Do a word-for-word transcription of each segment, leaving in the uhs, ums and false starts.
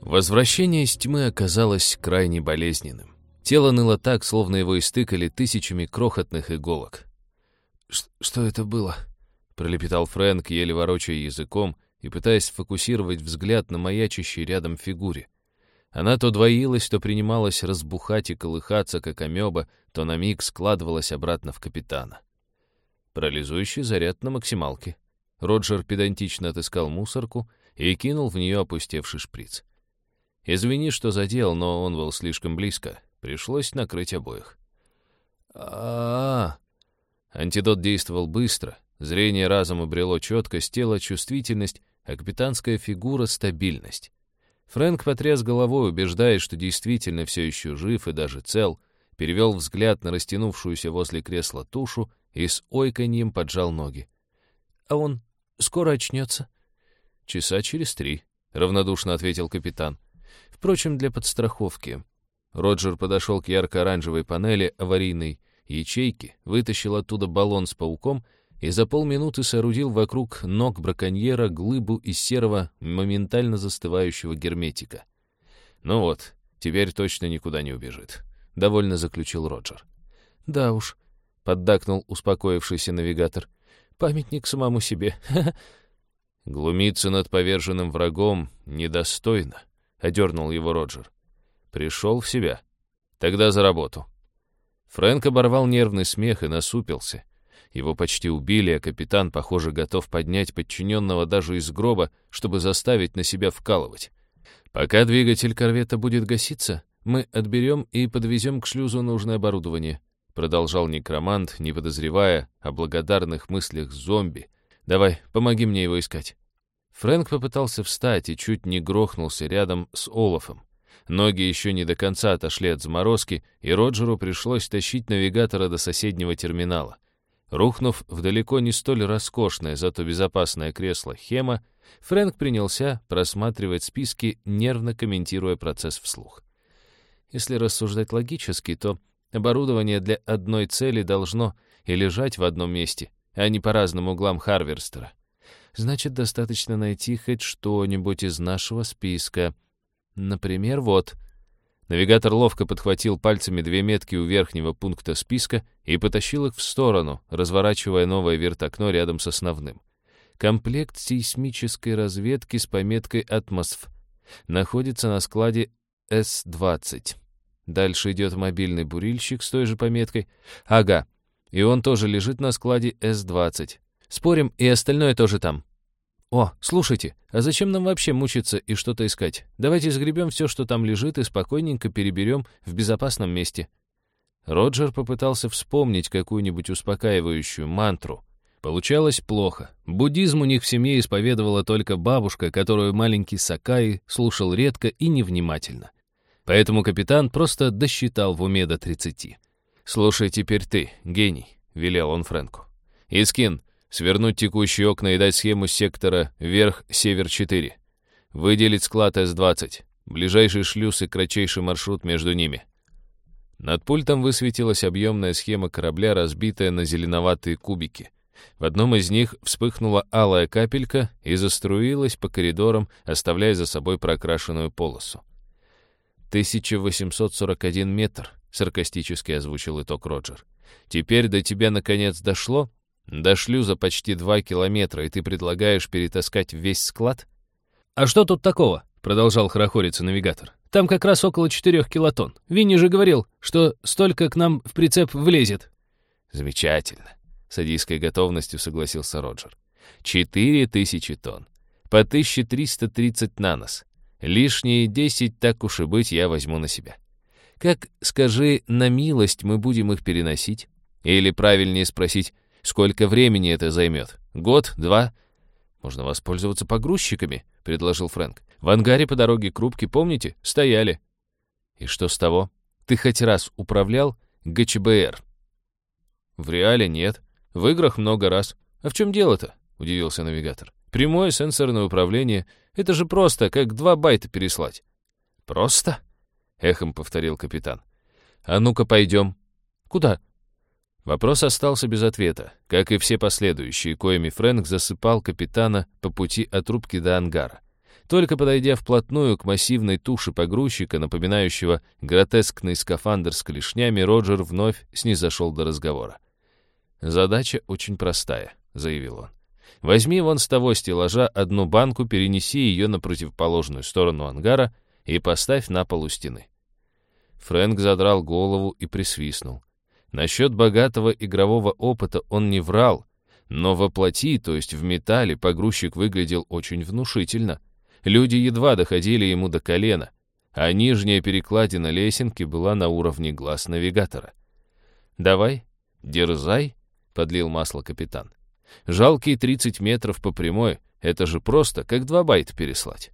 Возвращение из тьмы оказалось крайне болезненным. Тело ныло так, словно его истыкали тысячами крохотных иголок. «Что это было?» — пролепетал Фрэнк, еле ворочая языком и пытаясь сфокусировать взгляд на маячащей рядом фигуре. Она то двоилась, то принималась разбухать и колыхаться, как амеба, то на миг складывалась обратно в капитана. Парализующий заряд на максималке. Роджер педантично отыскал мусорку и кинул в нее опустевший шприц. Извини, что задел, но он был слишком близко. Пришлось накрыть обоих. а а Антидот действовал быстро. Зрение разом обрело четкость, тело — чувствительность, а капитанская фигура — стабильность. Фрэнк потряс головой, убеждаясь, что действительно все еще жив и даже цел, перевел взгляд на растянувшуюся возле кресла тушу и с ойканьем поджал ноги. «А он скоро очнется?» «Часа через три», — равнодушно ответил капитан. Впрочем, для подстраховки. Роджер подошел к ярко-оранжевой панели аварийной ячейки, вытащил оттуда баллон с пауком и за полминуты соорудил вокруг ног браконьера глыбу из серого, моментально застывающего герметика. «Ну вот, теперь точно никуда не убежит», — довольно заключил Роджер. «Да уж», — поддакнул успокоившийся навигатор, — «памятник самому себе». «Глумиться над поверженным врагом недостойно», — одернул его Роджер. «Пришел в себя. Тогда за работу». Фрэнк оборвал нервный смех и насупился. Его почти убили, а капитан, похоже, готов поднять подчиненного даже из гроба, чтобы заставить на себя вкалывать. «Пока двигатель корвета будет гаситься, мы отберем и подвезем к шлюзу нужное оборудование», — продолжал некромант, не подозревая о благодарных мыслях зомби. «Давай, помоги мне его искать». Фрэнк попытался встать и чуть не грохнулся рядом с Олафом. Ноги еще не до конца отошли от заморозки, и Роджеру пришлось тащить навигатора до соседнего терминала. Рухнув в далеко не столь роскошное, зато безопасное кресло Хема, Фрэнк принялся просматривать списки, нервно комментируя процесс вслух. Если рассуждать логически, то оборудование для одной цели должно и лежать в одном месте, а не по разным углам Харверстера. Значит, достаточно найти хоть что-нибудь из нашего списка. Например, вот. Навигатор ловко подхватил пальцами две метки у верхнего пункта списка и потащил их в сторону, разворачивая новое вертокно рядом с основным. Комплект сейсмической разведки с пометкой «Атмосф» находится на складе эс двадцать. Дальше идет мобильный бурильщик с той же пометкой. Ага, и он тоже лежит на складе эс двадцать. Спорим, и остальное тоже там. О, слушайте, а зачем нам вообще мучиться и что-то искать? Давайте сгребем все, что там лежит, и спокойненько переберем в безопасном месте. Роджер попытался вспомнить какую-нибудь успокаивающую мантру. Получалось плохо. Буддизм у них в семье исповедовала только бабушка, которую маленький Сакаи слушал редко и невнимательно. Поэтому капитан просто досчитал в уме до тридцати. «Слушай теперь ты, гений», — велел он Фрэнку. «Искин, свернуть текущие окна и дать схему сектора вверх-север четыре. Выделить склад эс двадцать. Ближайший шлюз и кратчайший маршрут между ними». Над пультом высветилась объемная схема корабля, разбитая на зеленоватые кубики. В одном из них вспыхнула алая капелька и заструилась по коридорам, оставляя за собой прокрашенную полосу. тысяча восемьсот сорок один метр, саркастически озвучил итог Роджер. «Теперь до тебя наконец дошло? До шлюза почти два километра, и ты предлагаешь перетаскать весь склад?» «А что тут такого?» — продолжал хорохориться навигатор. «Там как раз около четырех килотонн. Винни же говорил, что столько к нам в прицеп влезет». «Замечательно», — с садистской готовностью согласился Роджер. «Четыре тысячи тонн. По тысяча триста тридцать на нос. Лишние десять, так уж и быть, я возьму на себя. Как, скажи, на милость мы будем их переносить? Или правильнее спросить, сколько времени это займет? Год? Два?» «Можно воспользоваться погрузчиками», — предложил Фрэнк. «В ангаре по дороге к рубке, помните? Стояли». «И что с того? Ты хоть раз управлял гэ че бэ эр?» «В реале нет. В играх много раз. А в чем дело-то?» — удивился навигатор. «Прямое сенсорное управление. Это же просто, как два байта переслать». «Просто?» — эхом повторил капитан. «А ну-ка пойдем». «Куда?» Вопрос остался без ответа, как и все последующие, коими Фрэнк засыпал капитана по пути от рубки до ангара. Только подойдя вплотную к массивной туше погрузчика, напоминающего гротескный скафандр с клешнями, Роджер вновь снизошел до разговора. «Задача очень простая», — заявил он. «Возьми вон с того стеллажа одну банку, перенеси ее на противоположную сторону ангара и поставь на пол у стены». Фрэнк задрал голову и присвистнул. Насчет богатого игрового опыта он не врал, но во плоти, то есть в металле, погрузчик выглядел очень внушительно. Люди едва доходили ему до колена, а нижняя перекладина лесенки была на уровне глаз навигатора. «Давай, дерзай», — подлил масло капитан. «Жалкие тридцать метров по прямой — это же просто, как два байта переслать».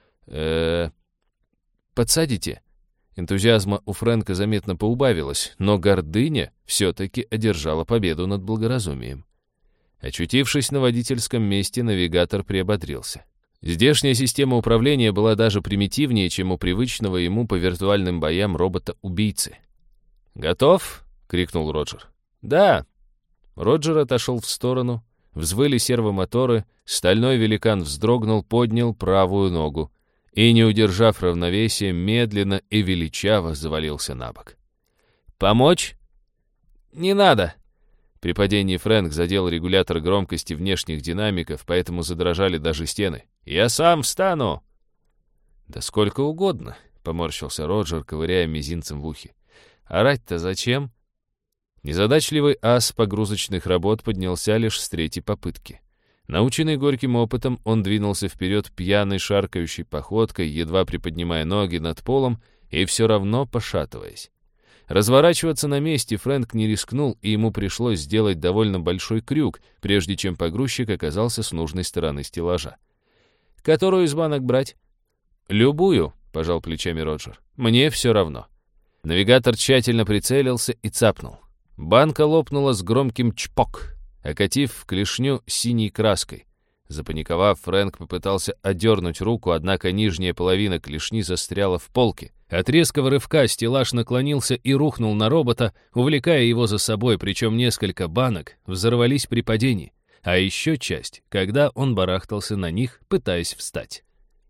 э «Подсадите?» Энтузиазма у Фрэнка заметно поубавилось, но гордыня все-таки одержала победу над благоразумием. Очутившись на водительском месте, навигатор приободрился. Здешняя система управления была даже примитивнее, чем у привычного ему по виртуальным боям робота-убийцы. «Готов?» — крикнул Роджер. «Да». Роджер отошел в сторону, взвыли сервомоторы, стальной великан вздрогнул, поднял правую ногу и, не удержав равновесия, медленно и величаво завалился на бок. «Помочь?» «Не надо!» При падении Фрэнк задел регулятор громкости внешних динамиков, поэтому задрожали даже стены. «Я сам встану!» «Да сколько угодно!» — поморщился Роджер, ковыряя мизинцем в ухе. «Орать-то зачем?» Незадачливый ас погрузочных работ поднялся лишь с третьей попытки. Наученный горьким опытом, он двинулся вперед пьяной шаркающей походкой, едва приподнимая ноги над полом и все равно пошатываясь. Разворачиваться на месте Фрэнк не рискнул, и ему пришлось сделать довольно большой крюк, прежде чем погрузчик оказался с нужной стороны стеллажа. «Которую из банок брать?» «Любую», — пожал плечами Роджер. «Мне все равно». Навигатор тщательно прицелился и цапнул. Банка лопнула с громким чпок, окатив клешню синей краской. Запаниковав, Фрэнк попытался отдернуть руку, однако нижняя половина клешни застряла в полке. От резкого рывка стеллаж наклонился и рухнул на робота, увлекая его за собой, причем несколько банок взорвались при падении, а еще часть, когда он барахтался на них, пытаясь встать.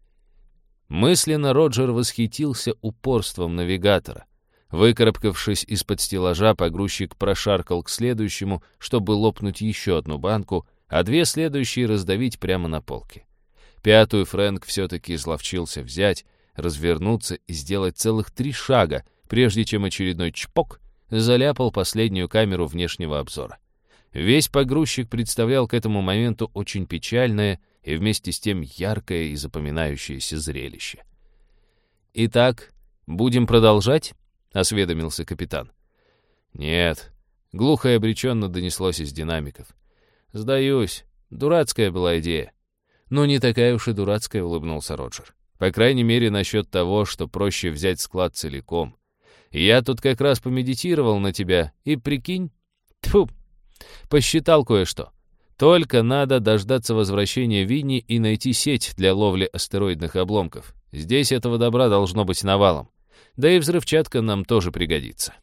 Мысленно Роджер восхитился упорством навигатора. Выкарабкавшись из-под стеллажа, погрузчик прошаркал к следующему, чтобы лопнуть еще одну банку, а две следующие раздавить прямо на полке. Пятую Фрэнк все-таки изловчился взять, развернуться и сделать целых три шага, прежде чем очередной чпок заляпал последнюю камеру внешнего обзора. Весь погрузчик представлял к этому моменту очень печальное и вместе с тем яркое и запоминающееся зрелище. «Итак, будем продолжать?» — осведомился капитан. «Нет», — глухо и обреченно донеслось из динамиков. «Сдаюсь. Дурацкая была идея». «Ну, не такая уж и дурацкая», — улыбнулся Роджер. «По крайней мере, насчет того, что проще взять склад целиком. Я тут как раз помедитировал на тебя, и прикинь... Тьфу! Посчитал кое-что. Только надо дождаться возвращения Винни и найти сеть для ловли астероидных обломков. Здесь этого добра должно быть навалом. Да и взрывчатка нам тоже пригодится».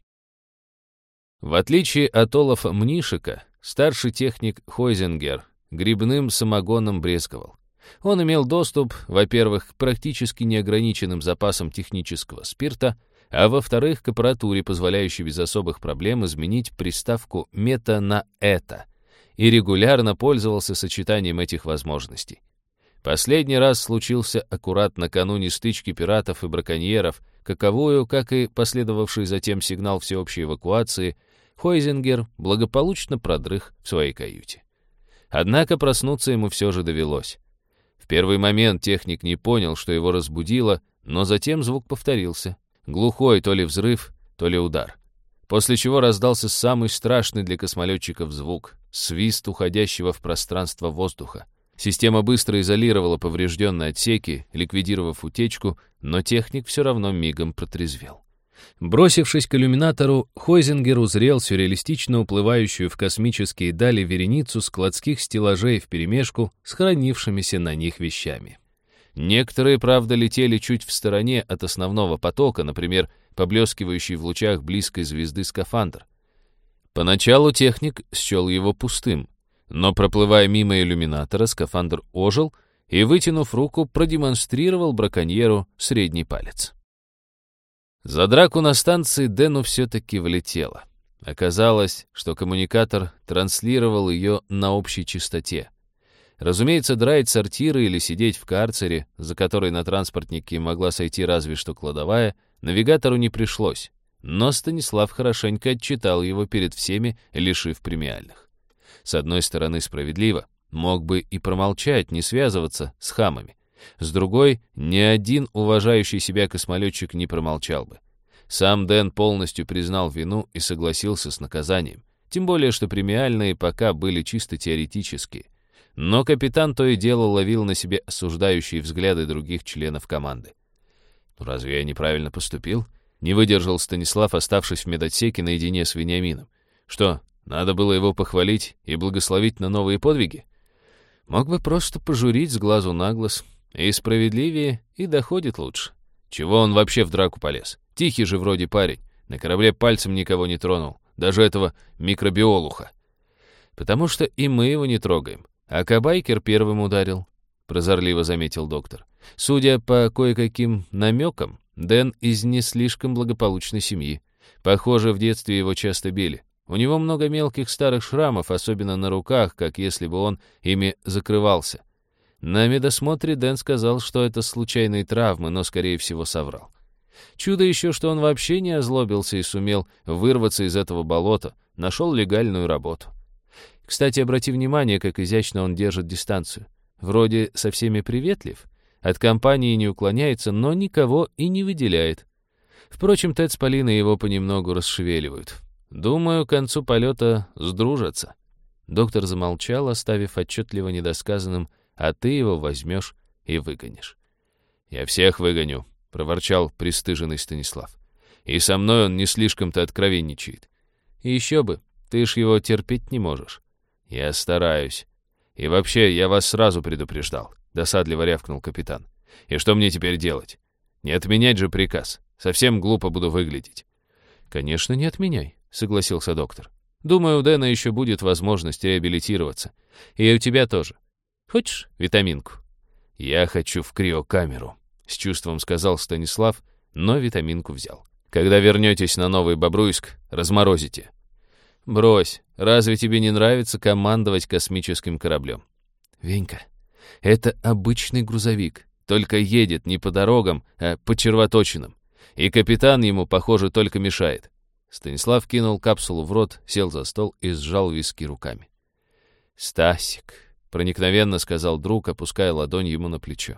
В отличие от Олафа Мнишека, старший техник Хойзингер грибным самогоном брезговал. Он имел доступ, во-первых, к практически неограниченным запасам технического спирта, а во-вторых, к аппаратуре, позволяющей без особых проблем изменить приставку «мета» на «это», и регулярно пользовался сочетанием этих возможностей. Последний раз случился аккурат накануне стычки пиратов и браконьеров, каковую, как и последовавший затем сигнал всеобщей эвакуации, Хойзингер благополучно продрых в своей каюте. Однако проснуться ему все же довелось. В первый момент техник не понял, что его разбудило, но затем звук повторился. Глухой то ли взрыв, то ли удар. После чего раздался самый страшный для космолетчиков звук — свист уходящего в пространство воздуха. Система быстро изолировала поврежденные отсеки, ликвидировав утечку, но техник все равно мигом протрезвел. Бросившись к иллюминатору, Хойзингер узрел сюрреалистично уплывающую в космические дали вереницу складских стеллажей вперемешку с хранившимися на них вещами. Некоторые, правда, летели чуть в стороне от основного потока, например, поблескивающий в лучах близкой звезды скафандр. Поначалу техник счел его пустым, но, проплывая мимо иллюминатора, скафандр ожил и, вытянув руку, продемонстрировал браконьеру средний палец. За драку на станции Дэну все-таки влетело. Оказалось, что коммуникатор транслировал ее на общей частоте. Разумеется, драить сортиры или сидеть в карцере, за который на транспортнике могла сойти разве что кладовая, навигатору не пришлось. Но Станислав хорошенько отчитал его перед всеми, лишив премиальных. С одной стороны, справедливо. Мог бы и промолчать, не связываться с хамами. С другой, ни один уважающий себя космолетчик не промолчал бы. Сам Дэн полностью признал вину и согласился с наказанием. Тем более, что премиальные пока были чисто теоретические. Но капитан то и дело ловил на себе осуждающие взгляды других членов команды. «Ну, разве я неправильно поступил?» Не выдержал Станислав, оставшись в медотсеке наедине с Вениамином. «Что, надо было его похвалить и благословить на новые подвиги?» «Мог бы просто пожурить с глазу на глаз. И справедливее, и доходит лучше. Чего он вообще в драку полез? Тихий же вроде парень. На корабле пальцем никого не тронул. Даже этого микробиолуха. Потому что и мы его не трогаем. А Кабайкер первым ударил», — прозорливо заметил доктор. «Судя по кое-каким намекам, Дэн из не слишком благополучной семьи. Похоже, в детстве его часто били. У него много мелких старых шрамов, особенно на руках, как если бы он ими закрывался. На медосмотре Дэн сказал, что это случайные травмы, но, скорее всего, соврал. Чудо еще, что он вообще не озлобился и сумел вырваться из этого болота, нашел легальную работу. Кстати, обрати внимание, как изящно он держит дистанцию. Вроде со всеми приветлив, от компании не уклоняется, но никого и не выделяет. Впрочем, Тед с Полиной его понемногу расшевеливают. Думаю, к концу полета сдружатся». Доктор замолчал, оставив отчетливо недосказанным: «А ты его возьмешь и выгонишь». «Я всех выгоню», — проворчал пристыженный Станислав. «И со мной он не слишком-то откровенничает». «И еще бы, ты ж его терпеть не можешь». «Я стараюсь. И вообще, я вас сразу предупреждал», — досадливо рявкнул капитан. «И что мне теперь делать? Не отменять же приказ. Совсем глупо буду выглядеть». «Конечно, не отменяй», — согласился доктор. «Думаю, у Дэна еще будет возможность реабилитироваться. И у тебя тоже. Хочешь витаминку?» «Я хочу в криокамеру», — с чувством сказал Станислав, но витаминку взял. «Когда вернетесь на Новый Бобруйск, разморозите». «Брось, разве тебе не нравится командовать космическим кораблем?» «Венька, это обычный грузовик, только едет не по дорогам, а по червоточинам. И капитан ему, похоже, только мешает». Станислав кинул капсулу в рот, сел за стол и сжал виски руками. «Стасик», — проникновенно сказал друг, опуская ладонь ему на плечо.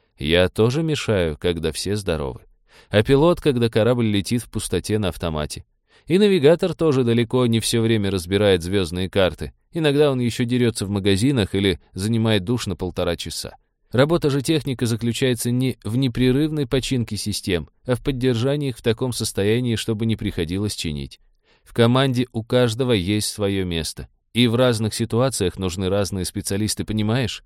«Я тоже мешаю, когда все здоровы. А пилот, когда корабль летит в пустоте на автомате. И навигатор тоже далеко не все время разбирает звездные карты. Иногда он еще дерется в магазинах или занимает душ на полтора часа. Работа же техника заключается не в непрерывной починке систем, а в поддержании их в таком состоянии, чтобы не приходилось чинить. В команде у каждого есть свое место. И в разных ситуациях нужны разные специалисты, понимаешь?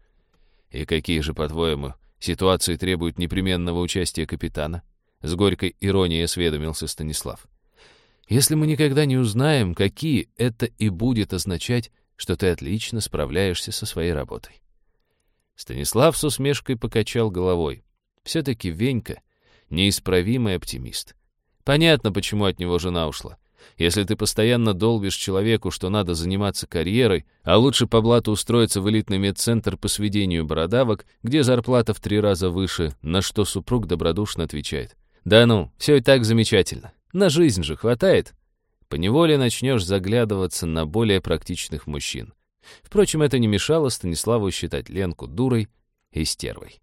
И какие же, по-твоему, ситуации требуют непременного участия капитана? С горькой иронией осведомился Станислав. Если мы никогда не узнаем, какие, это и будет означать, что ты отлично справляешься со своей работой. Станислав с усмешкой покачал головой. Все-таки Венька — неисправимый оптимист. Понятно, почему от него жена ушла. Если ты постоянно долбишь человеку, что надо заниматься карьерой, а лучше по блату устроиться в элитный медцентр по сведению бородавок, где зарплата в три раза выше, на что супруг добродушно отвечает: «Да ну, все и так замечательно. На жизнь же хватает», поневоле начнешь заглядываться на более практичных мужчин. Впрочем, это не мешало Станиславу считать Ленку дурой и стервой.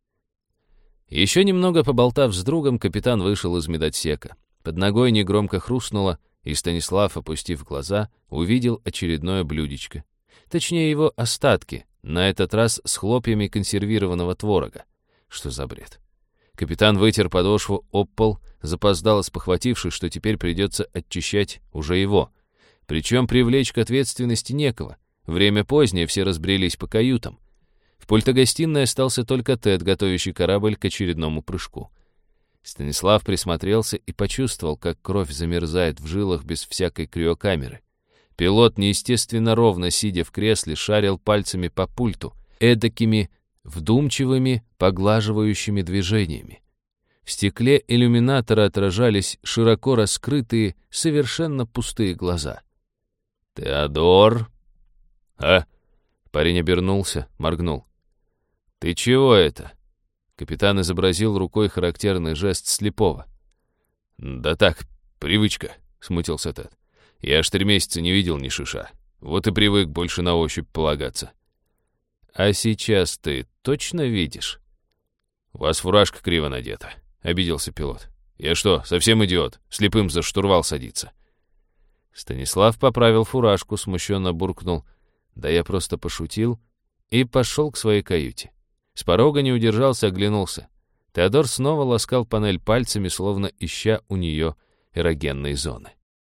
Еще немного поболтав с другом, капитан вышел из медотсека. Под ногой негромко хрустнуло, и Станислав, опустив глаза, увидел очередное блюдечко. Точнее, его остатки, на этот раз с хлопьями консервированного творога. Что за бред? Капитан вытер подошву об пол, запоздало спохватившись, что теперь придется очищать уже его. Причем привлечь к ответственности некого. Время позднее, все разбрелись по каютам. В пультогостиной остался только Тед, готовящий корабль к очередному прыжку. Станислав присмотрелся и почувствовал, как кровь замерзает в жилах без всякой криокамеры. Пилот, неестественно ровно сидя в кресле, шарил пальцами по пульту, эдакими вдумчивыми, поглаживающими движениями. В стекле иллюминатора отражались широко раскрытые, совершенно пустые глаза. «Теодор?» «А?» Парень обернулся, моргнул. «Ты чего это?» Капитан изобразил рукой характерный жест слепого. «Да так, привычка», — смутился Тед. «Я аж три месяца не видел ни шиша. Вот и привык больше на ощупь полагаться». «А сейчас ты точно видишь?» «У вас фуражка криво надета», — обиделся пилот. «Я что, совсем идиот? Слепым за штурвал садиться». Станислав поправил фуражку, смущенно буркнул. «Да я просто пошутил», и пошел к своей каюте. С порога не удержался, оглянулся. Теодор снова ласкал панель пальцами, словно ища у нее эрогенные зоны.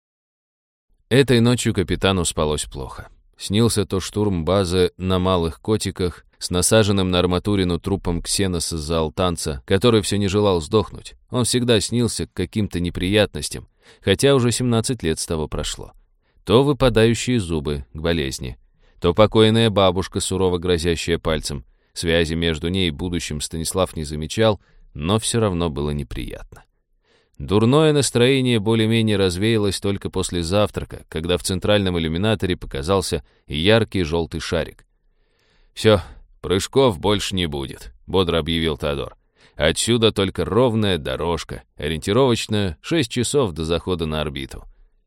Этой ночью капитану спалось плохо. Снился то штурм базы на малых котиках с насаженным на арматурину трупом ксеноса заалтанца, который все не желал сдохнуть. Он всегда снился к каким-то неприятностям, хотя уже семнадцать лет с того прошло. То выпадающие зубы к болезни, то покойная бабушка, сурово грозящая пальцем. Связи между ней и будущим Станислав не замечал, но все равно было неприятно. Дурное настроение более-менее развеялось только после завтрака, когда в центральном иллюминаторе показался яркий желтый шарик. «Все, прыжков больше не будет», — бодро объявил Теодор. «Отсюда только ровная дорожка, ориентировочная шесть часов до захода на орбиту».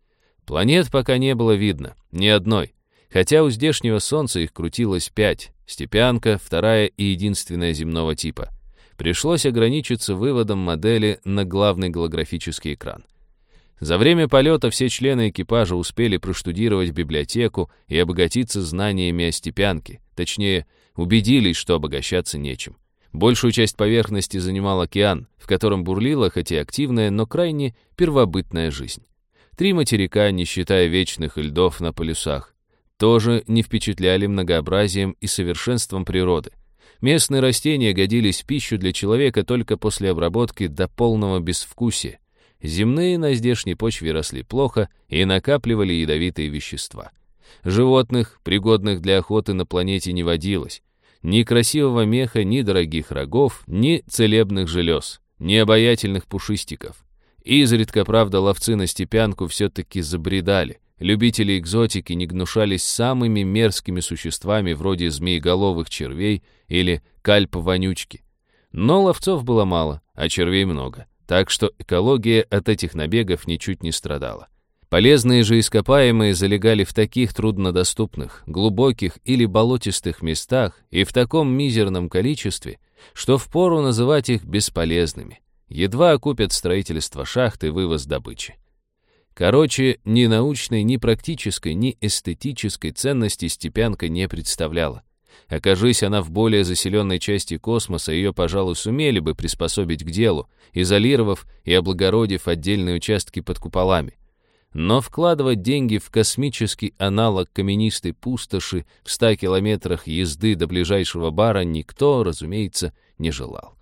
Планет пока не было видно, ни одной, хотя у здешнего Солнца их крутилось пять, Степянка, вторая и единственная земного типа. Пришлось ограничиться выводом модели на главный голографический экран. За время полета все члены экипажа успели проштудировать библиотеку и обогатиться знаниями о Степянке, точнее, убедились, что обогащаться нечем. Большую часть поверхности занимал океан, в котором бурлила, хоть и активная, но крайне первобытная жизнь. Три материка, не считая вечных льдов на полюсах, тоже не впечатляли многообразием и совершенством природы. Местные растения годились в пищу для человека только после обработки до полного безвкусия. Земные на здешней почве росли плохо и накапливали ядовитые вещества. Животных, пригодных для охоты, на планете не водилось. Ни красивого меха, ни дорогих рогов, ни целебных желез, ни обаятельных пушистиков. Изредка, правда, ловцы на Степянку все-таки забредали. Любители экзотики не гнушались самыми мерзкими существами вроде змееголовых червей или кальп-вонючки. Но ловцов было мало, а червей много, так что экология от этих набегов ничуть не страдала. Полезные же ископаемые залегали в таких труднодоступных, глубоких или болотистых местах и в таком мизерном количестве, что впору называть их бесполезными. Едва окупят строительство шахт и вывоз добычи. Короче, ни научной, ни практической, ни эстетической ценности Степянка не представляла. Окажись она в более заселенной части космоса, ее, пожалуй, сумели бы приспособить к делу, изолировав и облагородив отдельные участки под куполами. Но вкладывать деньги в космический аналог каменистой пустоши в ста километрах езды до ближайшего бара никто, разумеется, не желал.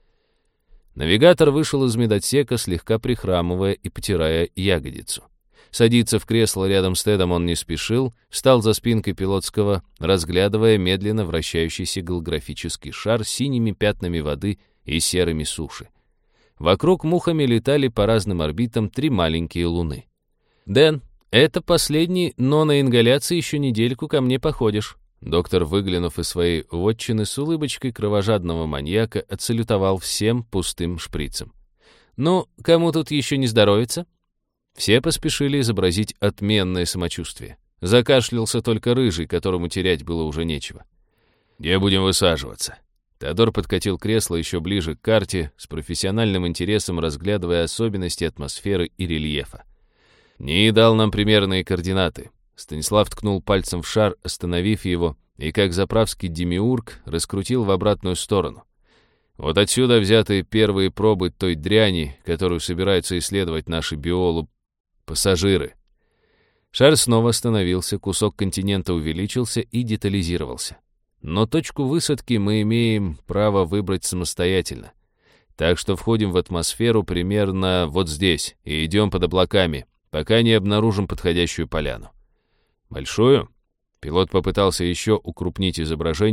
Навигатор вышел из медотсека, слегка прихрамывая и потирая ягодицу. Садиться в кресло рядом с Тедом он не спешил, встал за спинкой пилотского, разглядывая медленно вращающийся голографический шар с синими пятнами воды и серыми суши. Вокруг мухами летали по разным орбитам три маленькие луны. «Дэн, это последний, но на ингаляции еще недельку ко мне походишь». Доктор, выглянув из своей вотчины с улыбочкой кровожадного маньяка, отсалютовал всем пустым шприцем. «Ну, кому тут еще не здоровится?» Все поспешили изобразить отменное самочувствие. Закашлялся только рыжий, которому терять было уже нечего. «Где будем высаживаться?» Теодор подкатил кресло еще ближе к карте, с профессиональным интересом разглядывая особенности атмосферы и рельефа. «НИИ дал нам примерные координаты». Станислав ткнул пальцем в шар, остановив его, и, как заправский демиург, раскрутил в обратную сторону. Вот отсюда взяты первые пробы той дряни, которую собираются исследовать наши биолу-пассажиры. Шар снова остановился, кусок континента увеличился и детализировался. Но точку высадки мы имеем право выбрать самостоятельно. Так что входим в атмосферу примерно вот здесь и идем под облаками, пока не обнаружим подходящую поляну. «Большую?» Пилот попытался еще укрупнить изображение,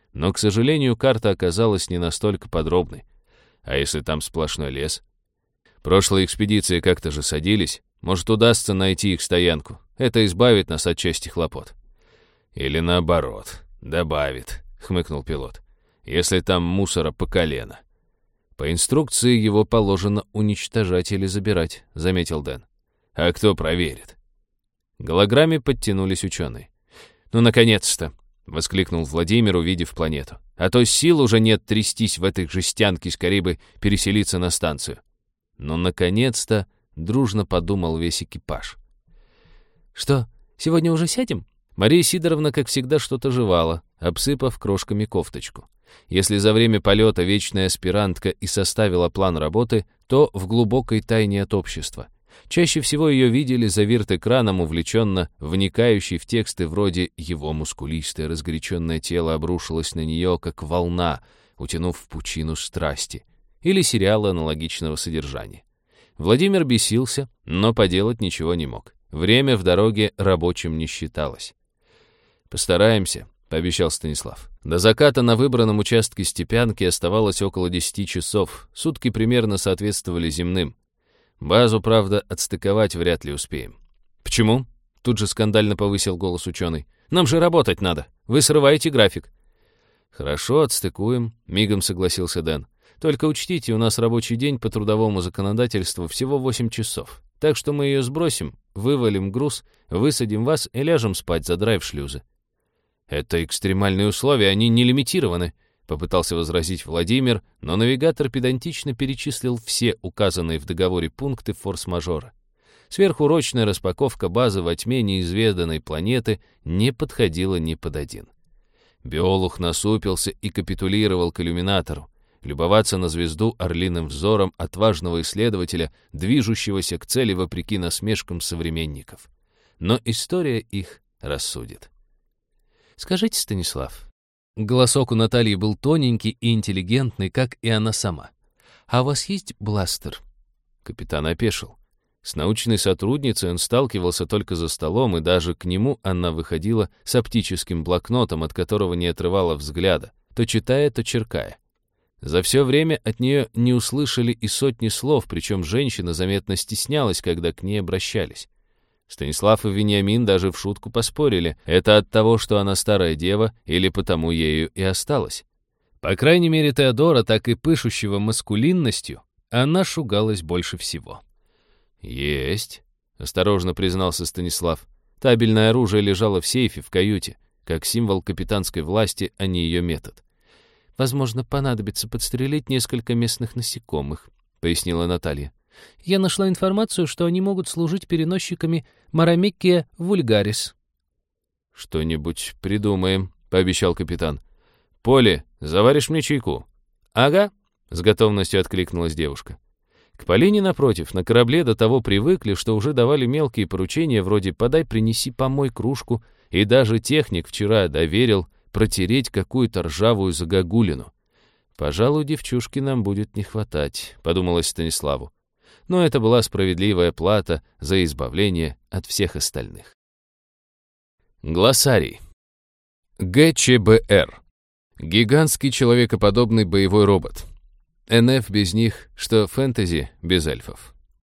Но, к сожалению, карта оказалась не настолько подробной. А если там сплошной лес? Прошлые экспедиции как-то же садились. Может, удастся найти их стоянку. Это избавит нас от части хлопот. Или наоборот, добавит, хмыкнул пилот. Если там мусора по колено. По инструкции его положено уничтожать или забирать, заметил Дэн. А кто проверит? К голограмме подтянулись ученые. «Ну, наконец-то!» — воскликнул Владимир, увидев планету. «А то сил уже нет трястись в этой жестянке, скорее бы переселиться на станцию». «Ну, наконец-то!» — дружно подумал весь экипаж. «Что, сегодня уже сядем?» Мария Сидоровна, как всегда, что-то жевала, обсыпав крошками кофточку. Если за время полета вечная аспирантка и составила план работы, то в глубокой тайне от общества. Чаще всего ее видели за вирт-экраном, увлеченно вникающей в тексты вроде «Его мускулистое разгоряченное тело обрушилось на нее, как волна, утянув в пучину страсти», или сериалы аналогичного содержания. Владимир бесился, но поделать ничего не мог. Время в дороге рабочим не считалось. «Постараемся», — пообещал Станислав. До заката на выбранном участке Степянки оставалось около десяти часов. Сутки примерно соответствовали земным. Базу, правда, отстыковать вряд ли успеем. «Почему?» — тут же скандально повысил голос ученый. «Нам же работать надо. Вы срываете график». «Хорошо, отстыкуем», — мигом согласился Дэн. «Только учтите, у нас рабочий день по трудовому законодательству всего восемь часов. Так что мы ее сбросим, вывалим груз, высадим вас и ляжем спать, задрав шлюзы». «Это экстремальные условия, они не лимитированы», — попытался возразить Владимир, но навигатор педантично перечислил все указанные в договоре пункты форс-мажора. Сверхурочная распаковка базы во тьме неизведанной планеты не подходила ни под один. Биолог насупился и капитулировал к иллюминатору. Любоваться на звезду орлиным взором отважного исследователя, движущегося к цели вопреки насмешкам современников. Но история их рассудит. «Скажите, Станислав...» Голосок у Натальи был тоненький и интеллигентный, как и она сама. «А у вас есть бластер?» Капитан опешил. С научной сотрудницей он сталкивался только за столом, и даже к нему она выходила с оптическим блокнотом, от которого не отрывала взгляда, то читая, то черкая. За все время от нее не услышали и сотни слов, причем женщина заметно стеснялась, когда к ней обращались. Станислав и Вениамин даже в шутку поспорили, это от того, что она старая дева, или потому ею и осталась. По крайней мере, Теодора, так и пышущего маскулинностью, она шугалась больше всего. «Есть», — осторожно признался Станислав. Табельное оружие лежало в сейфе в каюте, как символ капитанской власти, а не ее метод. «Возможно, понадобится подстрелить несколько местных насекомых», — пояснила Наталья. «Я нашла информацию, что они могут служить переносчиками Марамеккия вульгарис». «Что-нибудь придумаем», — пообещал капитан. «Поле, заваришь мне чайку?» «Ага», — с готовностью откликнулась девушка. К Полине, напротив, на корабле до того привыкли, что уже давали мелкие поручения вроде «подай, принеси, помой кружку», и даже техник вчера доверил протереть какую-то ржавую загогулину. «Пожалуй, девчушки нам будет не хватать», — подумалось Станиславу. Но это была справедливая плата за избавление от всех остальных. Глоссарий. ГЧБР. Гигантский человекоподобный боевой робот. эн эф без них, что фэнтези без эльфов.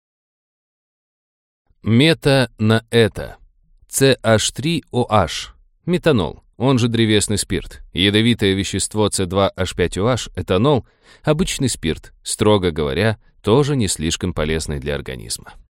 Мета на это. си эйч три о эйч. Метанол, он же древесный спирт. Ядовитое вещество си два эйч пять о эйч, этанол, обычный спирт, строго говоря, тоже не слишком полезный для организма.